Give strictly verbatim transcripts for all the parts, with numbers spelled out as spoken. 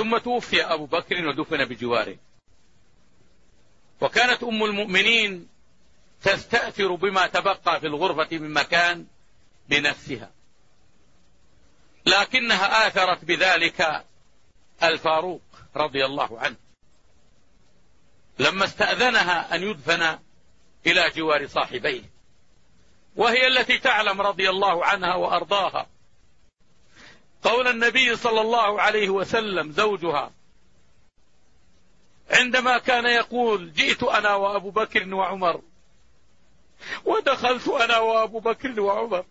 ثم توفي أبو بكر ودفن بجواره. وكانت أم المؤمنين تستأثر بما تبقى في الغرفة من مكان بنفسها، لكنها آثرت بذلك الفاروق رضي الله عنه لما استأذنها أن يدفن إلى جوار صاحبيه، وهي التي تعلم رضي الله عنها وأرضاها قول النبي صلى الله عليه وسلم زوجها عندما كان يقول: جئت أنا وأبو بكر وعمر ودخلت أنا وأبو بكر وعمر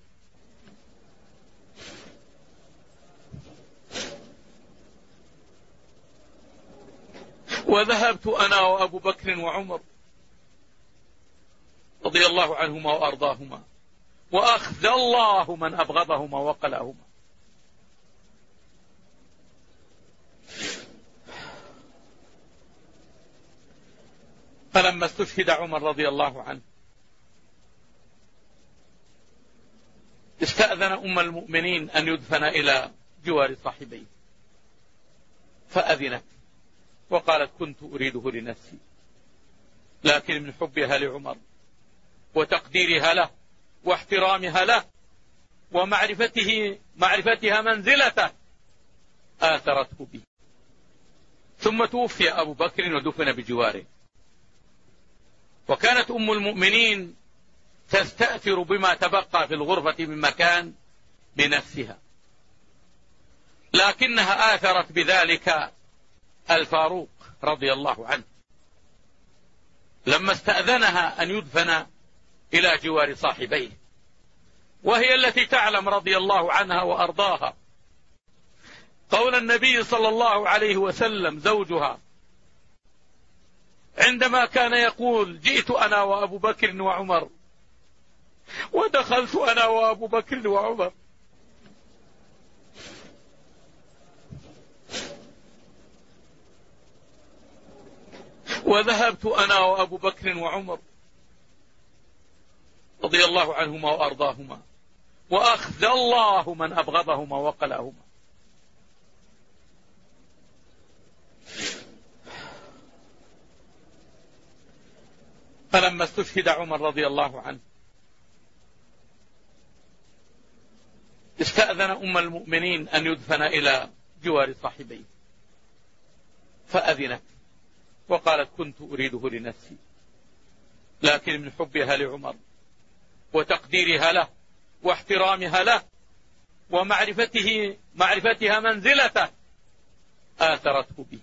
وذهبت أنا وأبو بكر وعمر رضي الله عنهما وأرضاهما، وأخذ الله من أبغضهما وقلعهما. فلما استشهد عمر رضي الله عنه استأذن أم المؤمنين أن يدفن إلى جوار صاحبيه، فأذنت وقالت: كنت أريده لنفسي، لكن من حبها لعمر وتقديرها له واحترامها له ومعرفته معرفتها منزلته آثرته به. ثم توفي أبو بكر ودفن بجواره. وكانت أم المؤمنين تستأثر بما تبقى في الغرفة من مكان بنفسها، لكنها آثرت بذلك الفاروق رضي الله عنه لما استأذنها أن يدفن إلى جوار صاحبيه، وهي التي تعلم رضي الله عنها وأرضاها قول النبي صلى الله عليه وسلم زوجها عندما كان يقول: جئت أنا وأبو بكر وعمر ودخلت أنا وأبو بكر وعمر وذهبت أنا وأبو بكر وعمر رضي الله عنهما وأرضاهما، وأخذ الله من أبغضهما وقلعهما. فلما استشهد عمر رضي الله عنه استأذن أم المؤمنين أن يدفن إلى جوار صاحبيه، فأذنت وقالت: كنت أريده لنفسي، لكن من حبها لعمر وتقديرها له واحترامها له ومعرفته معرفتها منزلته آثرته به.